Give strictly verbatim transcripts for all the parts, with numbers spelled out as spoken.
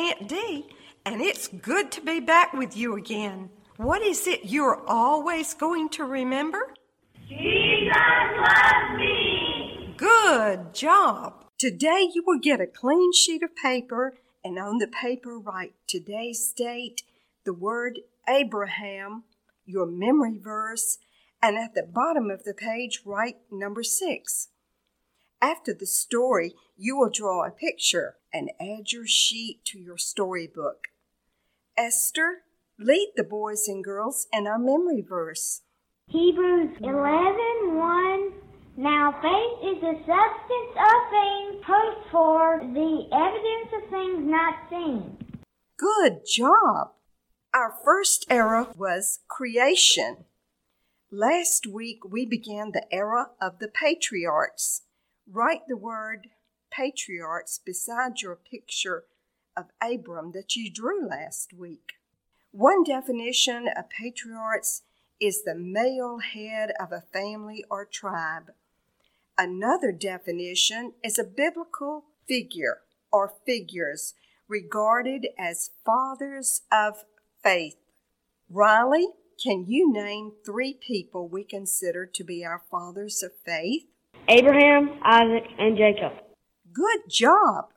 Aunt Dee, and it's good to be back with you again. What is it you're always going to remember? Jesus loves me! Good job! Today you will get a clean sheet of paper, and on the paper write today's date, the word Abraham, your memory verse, and at the bottom of the page write number six. After the story, you will draw a picture and add your sheet to your storybook. Esther, lead the boys and girls in our memory verse. Hebrews eleven one. Now faith is the substance of things hoped for, the evidence of things not seen. Good job! Our first era was creation. Last week we began the era of the patriarchs. Write the word patriarchs beside your picture of Abram that you drew last week. One definition of patriarchs is the male head of a family or tribe. Another definition is a biblical figure or figures regarded as fathers of faith. Riley, can you name three people we consider to be our fathers of faith? Abraham, Isaac, and Jacob. Good job!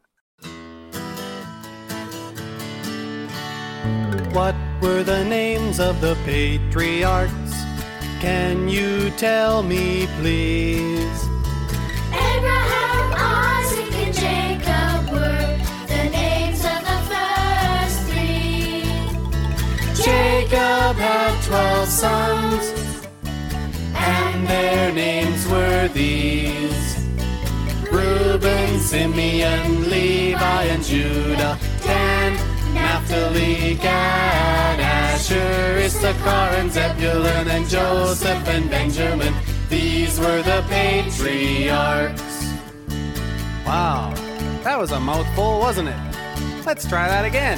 What were the names of the patriarchs? Can you tell me, please? Abraham, Isaac, and Jacob were the names of the first three. Jacob had twelve sons, and their names were these: Reuben, Simeon, Levi, and Judah, Dan, Naphtali, Gad, Asher, Issachar, and Zebulun, and Joseph, and Benjamin. These were the patriarchs. Wow, that was a mouthful, wasn't it? Let's try that again.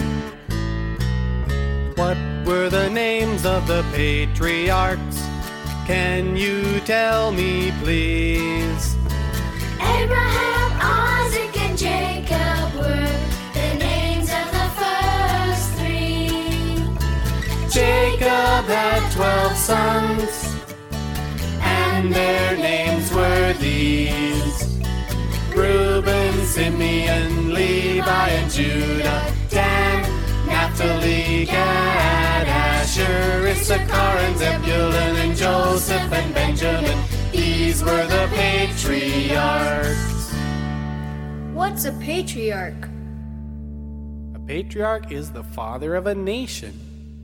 What were the names of the patriarchs? Can you tell me, please? Abraham, Isaac, and Jacob were the names of the first three. Jacob had twelve sons, and their names were these: Reuben, Simeon, Levi, and Judah, Dan, Naphtali, Gad, Asher, Issachar, and Zebulun, and Joseph, and Benjamin. These were the patriarchs. What's a patriarch? A patriarch is the father of a nation.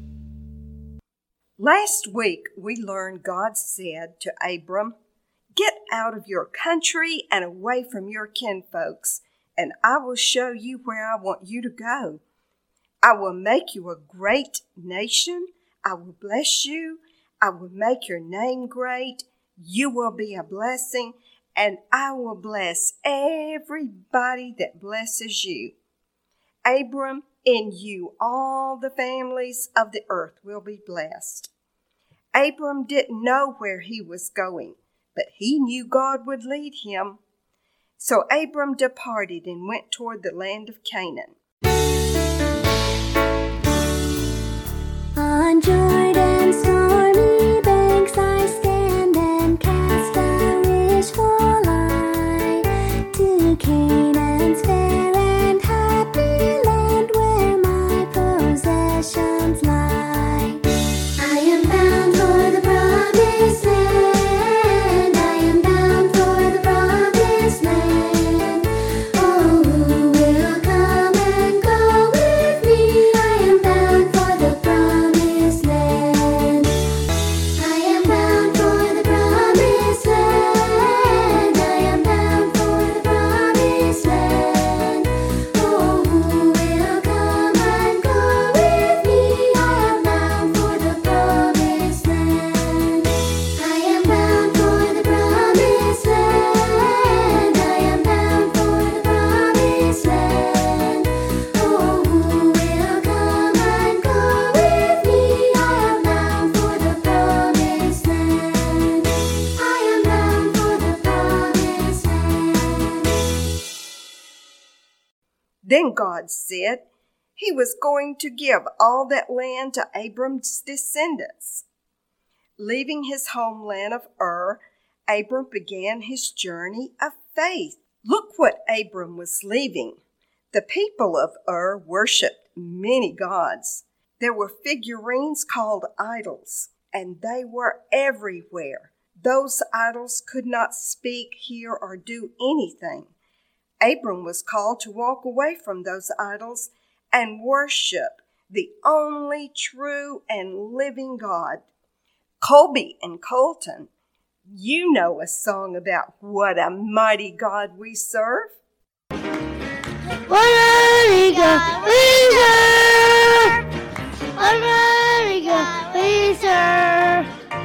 Last week we learned God said to Abram, "Get out of your country and away from your kinfolks, and I will show you where I want you to go. I will make you a great nation. I will bless you. I will make your name great. You will be a blessing, and I will bless everybody that blesses you. Abram, in you all the families of the earth will be blessed." Abram didn't know where he was going, but he knew God would lead him. So Abram departed and went toward the land of Canaan. On Jordan's stormy banks I stand and cast a wishful eye to Canaan's fair and happy land where my possessions lie. I am bound for the promised land. I am bound for the promised land. Oh, who will come and go with me? I am bound for the promised land. I am bound for the promised land. I am bound for the promised land. Oh, who will come and go with me? I am bound for the promised land. I am bound for the promised land. I am bound for the promised land. Oh, who will come and go with me? I am bound for the promised land. I am bound for the promised land. Then God said, He was going to give all that land to Abram's descendants. Leaving his homeland of Ur, Abram began his journey of faith. Look what Abram was leaving. The people of Ur worshipped many gods. There were figurines called idols, and they were everywhere. Those idols could not speak, hear, or do anything. Abram was called to walk away from those idols and worship the only true and living God. Colby and Colton, you know a song about what a mighty God we serve. What a mighty God we serve! What a mighty God we serve!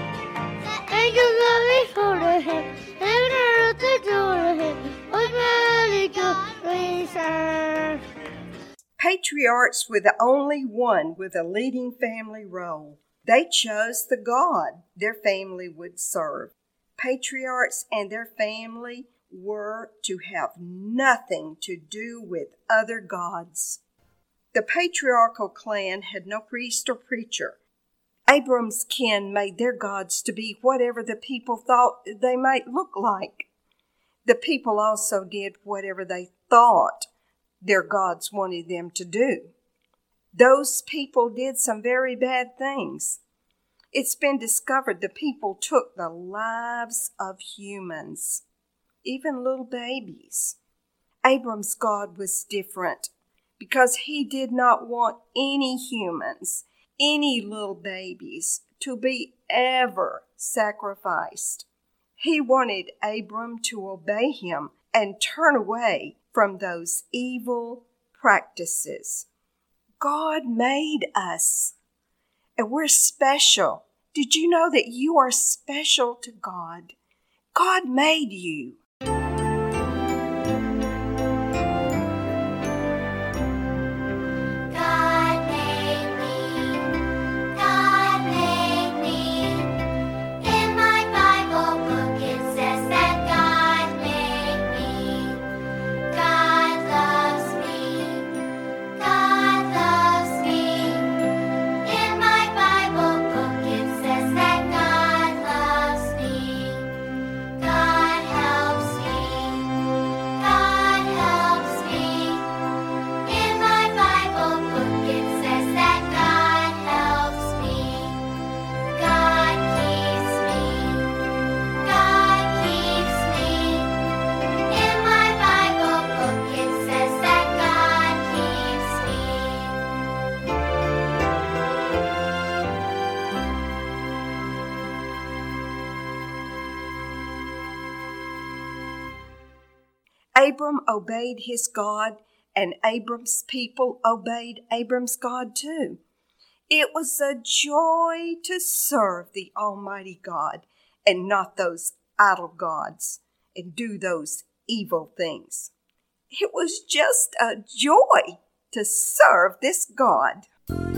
Angels love before him, heaven and earth adore him. What a mighty God we serve! Patriarchs were the only one with a leading family role. They chose the God their family would serve. Patriarchs and their family were to have nothing to do with other gods. The patriarchal clan had no priest or preacher. Abram's kin made their gods to be whatever the people thought they might look like. The people also did whatever they thought their gods wanted them to do. Those people did some very bad things. It's been discovered the people took the lives of humans, even little babies. Abram's God was different because he did not want any humans, any little babies, to be ever sacrificed. He wanted Abram to obey him and turn away from those evil practices. God made us, and we're special. Did you know that you are special to God? God made you. God made me, God made me. In my Bible book it says that God made me. God loves me, God loves me. In my Bible book it says that God loves me. God helps me, God helps me. In my Bible book it says that God helps me. God keeps me, God keeps me. In my Bible book it says that God keeps me. Abram obeyed his God, and Abram's people obeyed Abram's God too. It was a joy to serve the Almighty God and not those idol gods and do those evil things. It was just a joy to serve this God.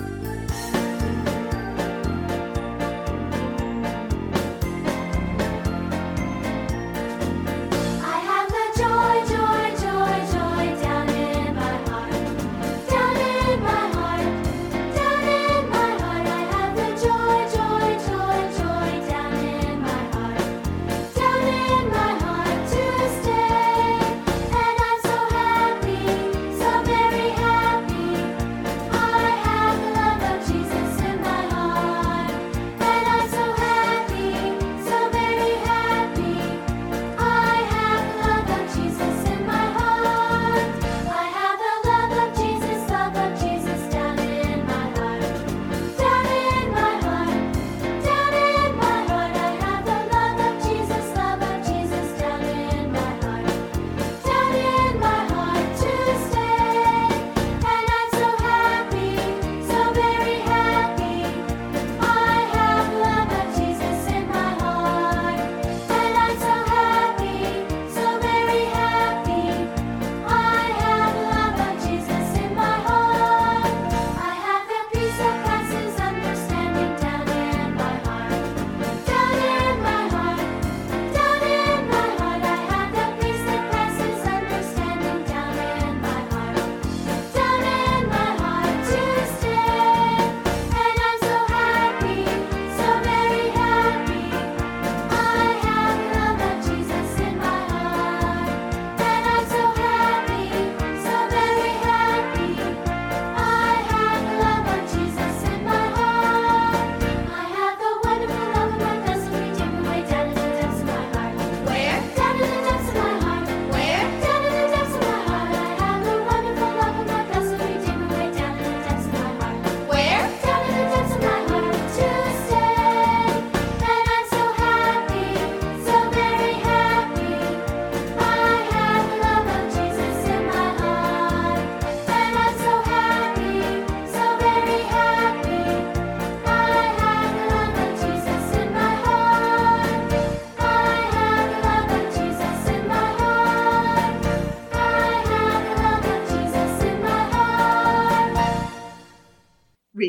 I have the joy, joy, joy, joy down in my heart, down in my heart, down in my heart. I have the joy, joy, joy, joy down in my heart, down in my heart to stay. And I'm so happy, so very happy. I have the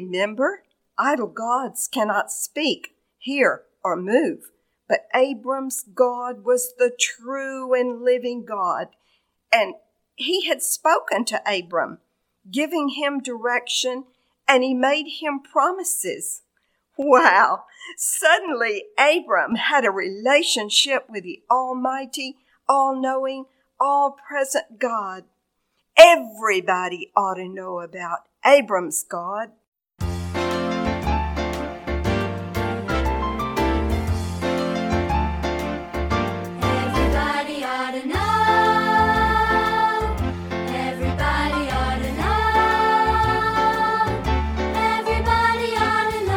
Remember, idol gods cannot speak, hear, or move, but Abram's God was the true and living God, and he had spoken to Abram, giving him direction, and he made him promises. Wow! Suddenly, Abram had a relationship with the Almighty, all-knowing, all-present God. Everybody ought to know about Abram's God. Everybody ought to know. Everybody ought to know. Everybody ought to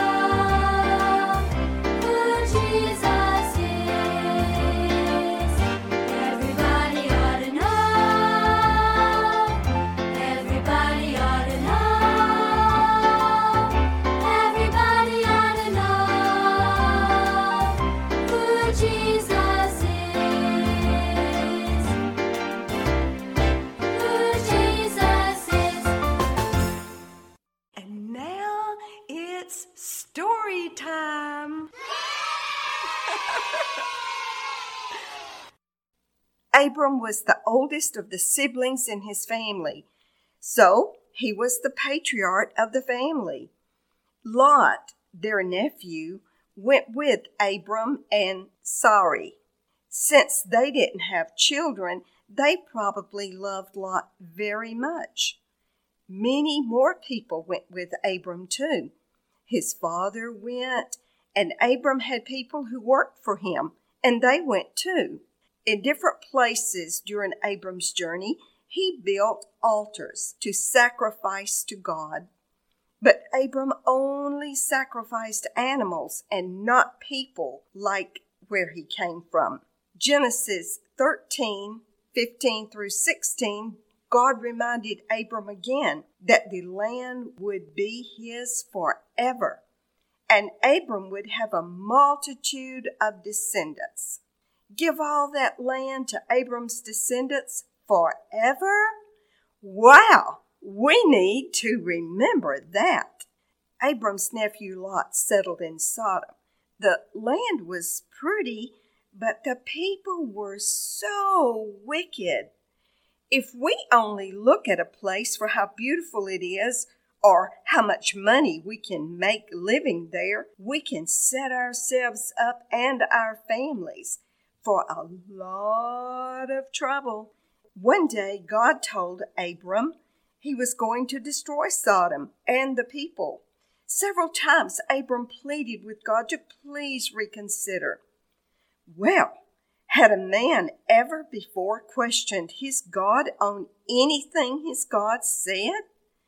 know who Jesus is. Everybody ought to know. Everybody ought to know. Everybody ought to know who Jesus is. Who Jesus is. And now it's story time. Abram was the oldest of the siblings in his family, so he was the patriarch of the family. Lot, their nephew, went with Abram and Sarai. Since they didn't have children, they probably loved Lot very much. Many more people went with Abram too. His father went, and Abram had people who worked for him, and they went too. In different places during Abram's journey, he built altars to sacrifice to God. But Abram only sacrificed animals and not people like where he came from. Genesis thirteen, fifteen through sixteen, God reminded Abram again that the land would be his forever, and Abram would have a multitude of descendants. Give all that land to Abram's descendants forever? Wow, we need to remember that. Abram's nephew Lot settled in Sodom. The land was pretty, but the people were so wicked. If we only look at a place for how beautiful it is, or how much money we can make living there, we can set ourselves up and our families for a lot of trouble. One day, God told Abram he was going to destroy Sodom and the people. Several times, Abram pleaded with God to please reconsider. Well, had a man ever before questioned his God on anything his God said?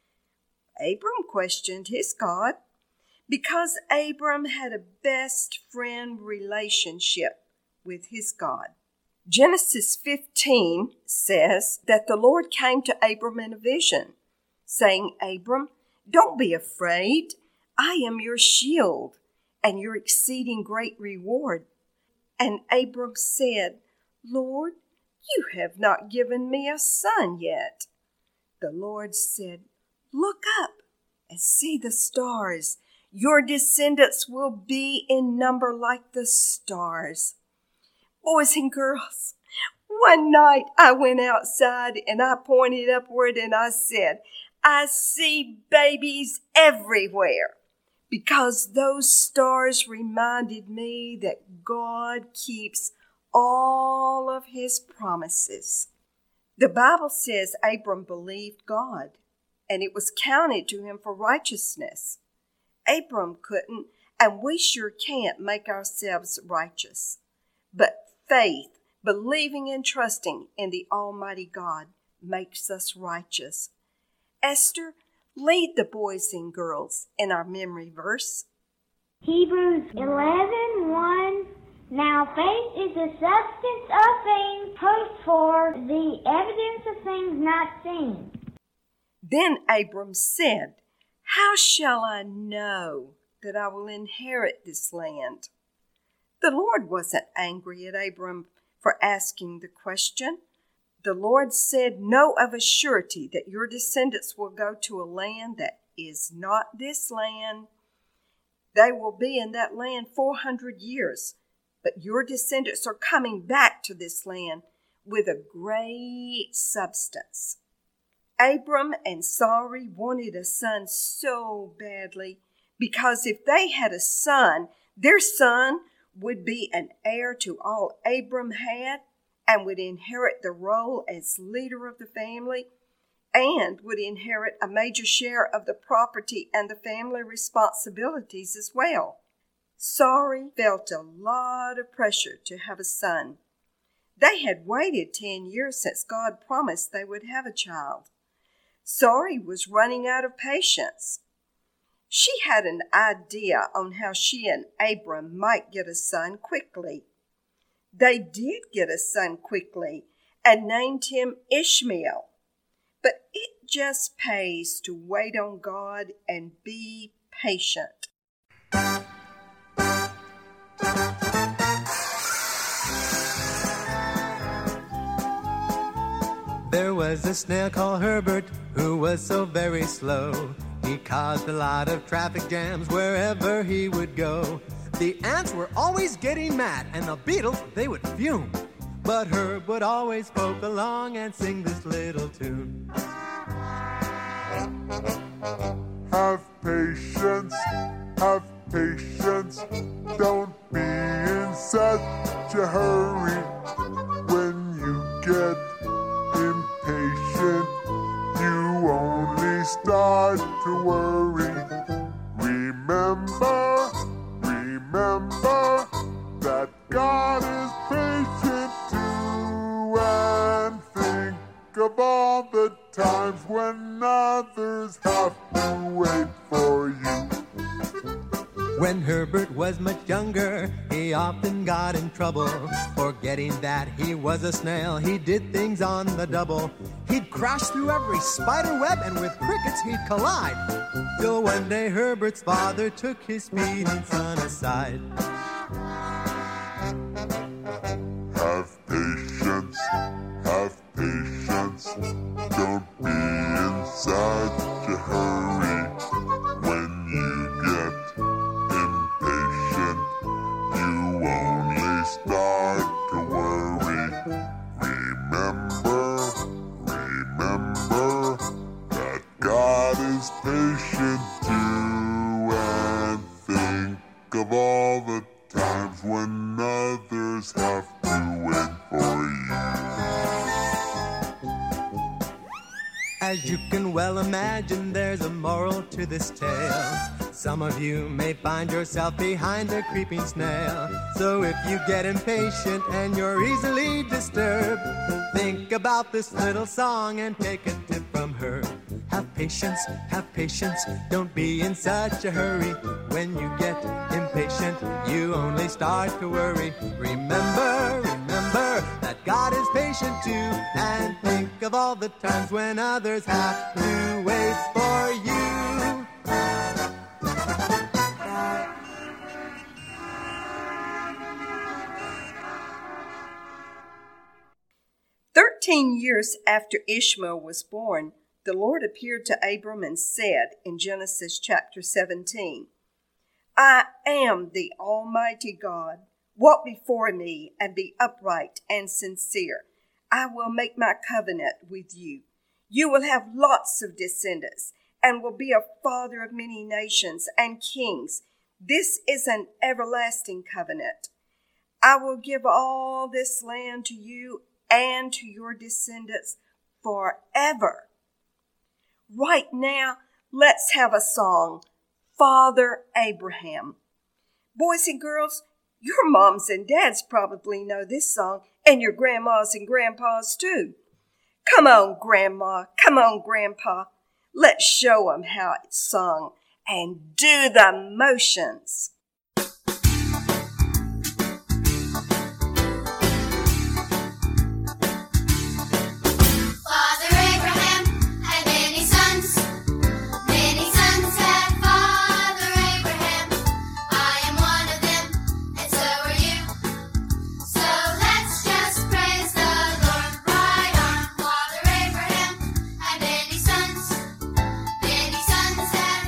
Abram questioned his God because Abram had a best friend relationship with his God. Genesis fifteen says that the Lord came to Abram in a vision, saying, Abram, don't be afraid. I am your shield and your exceeding great reward. And Abram said, Lord, you have not given me a son yet. The Lord said, look up and see the stars. Your descendants will be in number like the stars. Boys and girls, one night I went outside and I pointed upward and I said, I see babies everywhere, because those stars reminded me that God keeps all of his promises. The Bible says Abram believed God, and it was counted to him for righteousness. Abram couldn't, and we sure can't make ourselves righteous. But faith, believing and trusting in the Almighty God, makes us righteous. Esther, lead the boys and girls in our memory verse. Hebrews eleven one. Now faith is the substance of things hoped for, the evidence of things not seen. Then Abram said, how shall I know that I will inherit this land? The Lord wasn't angry at Abram for asking the question. The Lord said, know of a surety that your descendants will go to a land that is not this land. They will be in that land four hundred years, but your descendants are coming back to this land with a great substance. Abram and Sarai wanted a son so badly because if they had a son, their son would be an heir to all Abram had and would inherit the role as leader of the family and would inherit a major share of the property and the family responsibilities as well. Sarai felt a lot of pressure to have a son. They had waited ten years since God promised they would have a child. Sarai was running out of patience. She had an idea on how she and Abram might get a son quickly. They did get a son quickly and named him Ishmael. But it just pays to wait on God and be patient. There was a snail called Herbert who was so very slow. He caused a lot of traffic jams wherever he would go. The ants were always getting mad, and the beetles, they would fume. But Herb would always poke along and sing this little tune. Have patience, have patience. Don't be in such a hurry. When you get impatient, you only start to worry. Remember, remember that God is patient too, and think of all the times when others have to wait for you. When Herbert was much younger, he often got in trouble. Forgetting that he was a snail, he did things on the double. He'd crash through every spider web, and with crickets he'd collide. Till one day Herbert's father took his speeding son aside. Have patience, have patience. Don't be in such a hurry. When you get impatient, you only start to worry. Remember, remember that God is patient too, and think of all the times when others have to wait for you. As you can well imagine, there's a moral to this tale. Some of you may find yourself behind a creeping snail. So if you get impatient and you're easily disturbed, think about this little song and take a tip from her. Have patience, have patience, don't be in such a hurry. When you get impatient, you only start to worry. Remember, remember that God is patient too, and think of all the times when others have to wait for you. Thirteen years after Ishmael was born, the Lord appeared to Abram and said in Genesis chapter seventeen, I am the Almighty God. Walk before me and be upright and sincere. I will make my covenant with you. You will have lots of descendants and will be a father of many nations and kings. This is an everlasting covenant. I will give all this land to you and to your descendants forever. Right now, let's have a song, Father Abraham. Boys and girls, your moms and dads probably know this song, and your grandmas and grandpas too. Come on, Grandma, come on, Grandpa. Let's show 'em how it's sung and do the motions. Father Abraham had many sons, many sons had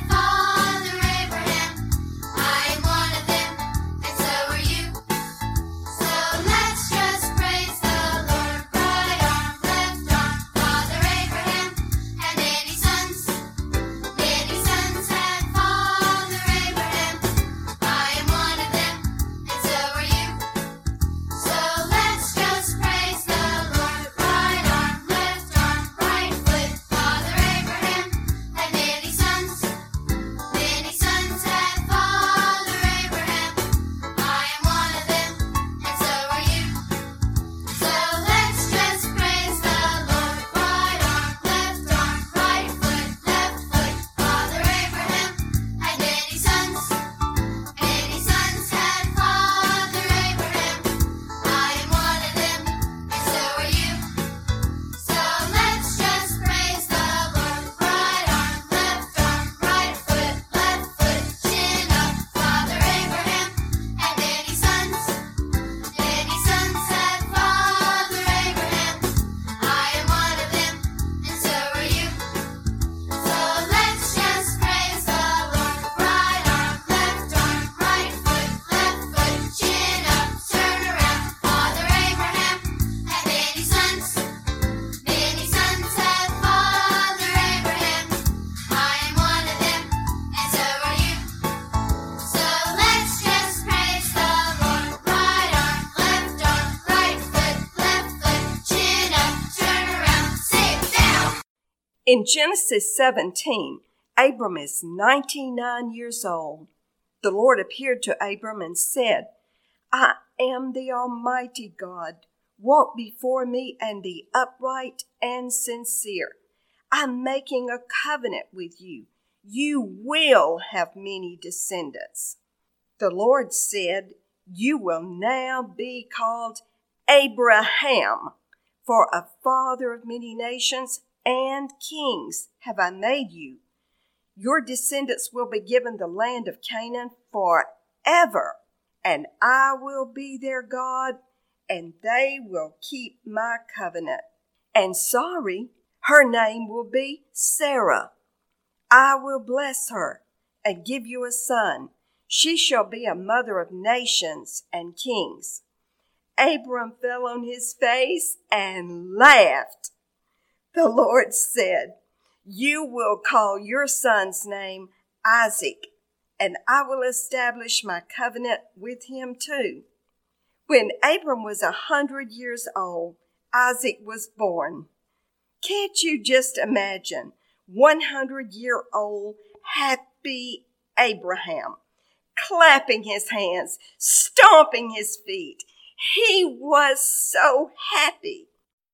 In Genesis seventeen, Abram is ninety-nine years old. The Lord appeared to Abram and said, I am the Almighty God. Walk before me and be upright and sincere. I'm making a covenant with you. You will have many descendants. The Lord said, you will now be called Abraham, for a father of many nations and kings have I made you. Your descendants will be given the land of Canaan forever, and I will be their God, and they will keep my covenant. And Sarai, her name will be Sarah. I will bless her and give you a son. She shall be a mother of nations and kings. Abram fell on his face and laughed. The Lord said, you will call your son's name Isaac, and I will establish my covenant with him too. When Abram was a hundred years old, Isaac was born. Can't you just imagine one hundred year old happy Abraham clapping his hands, stomping his feet? He was so happy.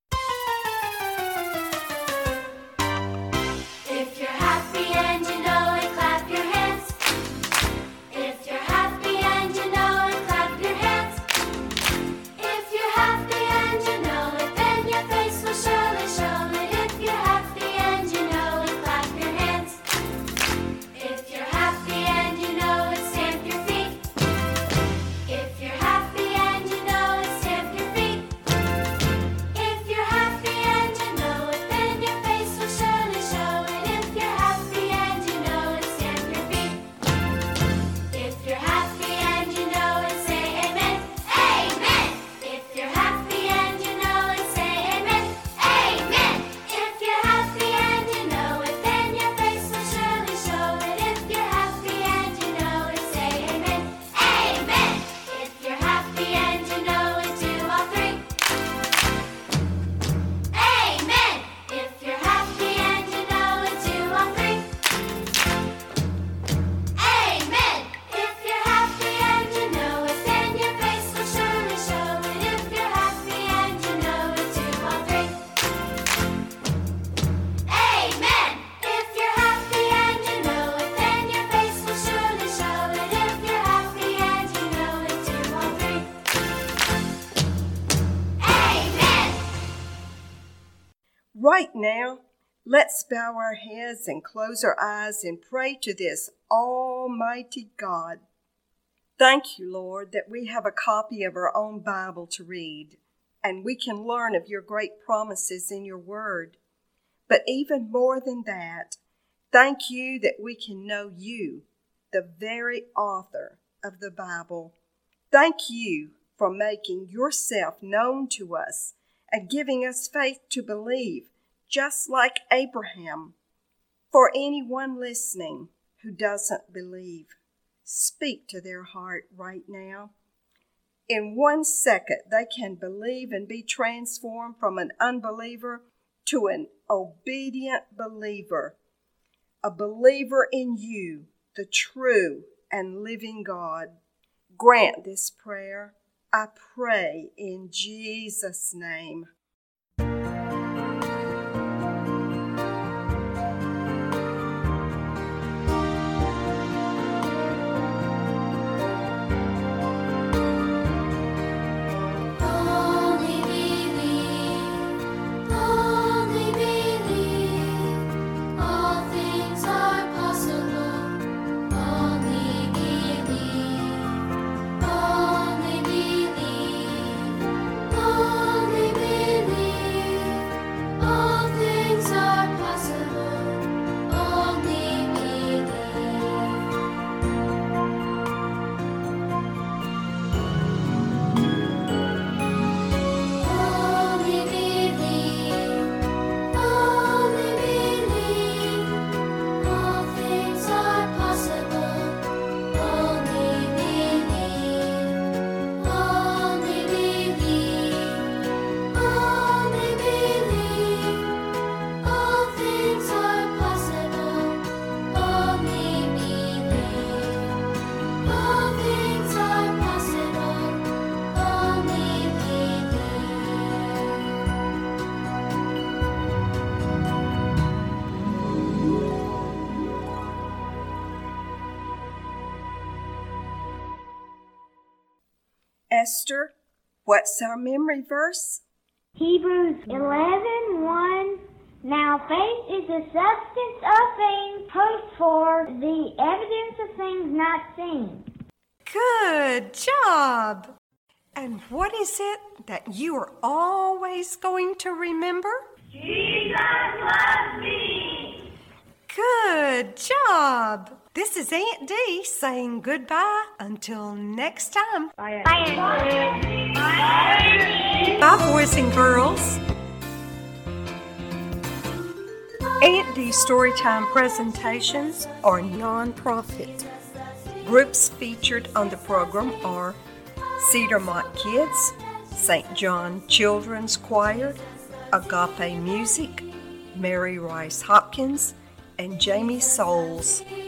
If you're happy and you know it, clap your hands. If you're happy and you know it, clap your hands. If you're happy and you know it, then your face will surely show it. If you're happy and you know it, clap your hands. If you're happy and you know it, stamp your feet. If you're happy and you know it, stamp your feet. If you're happy and you know it, then your face will surely show it. If you're happy and you know it, stamp your feet. If you're happy and you know it, say amen. Amen. If you're happy and you know it, say amen. Amen. If you're happy and you know it, then your face will surely show it. If you're happy and you know it, say amen. Amen. If you're happy and you know it, do all three. Amen. If you're happy and you know it, do all three. Amen. If you're happy and you know it, then your face will surely show it. If you're happy and you know it, do all three. Amen. If you're happy and you know it, then your face will surely show it. If you're happy and you know it, do all three. Amen. Right now, let's bow our heads and close our eyes and pray to this Almighty God. Thank you, Lord, that we have a copy of our own Bible to read, and we can learn of your great promises in your word. But even more than that, thank you that we can know you, the very author of the Bible. Thank you for making yourself known to us and giving us faith to believe, just like Abraham. For anyone listening who doesn't believe, speak to their heart right now. In one second, they can believe and be transformed from an unbeliever to an obedient believer, a believer in you, the true and living God. Grant this prayer, I pray in Jesus' name. Only believe, only believe, all things are possible. Only believe, only believe, only believe. Esther, what's our memory verse? Hebrews eleven one. Now faith is the substance of things hoped for, the evidence of things not seen. Good job! And what is it that you are always going to remember? Jesus loves me. Good job! This is Aunt Dee saying goodbye until next time. Bye. Bye, boys and girls. Aunt Dee Storytime presentations are non-profit. Groups featured on the program are Cedarmont Kids, Saint John Children's Choir, Agape Music, Mary Rice Hopkins, and Jamie Souls.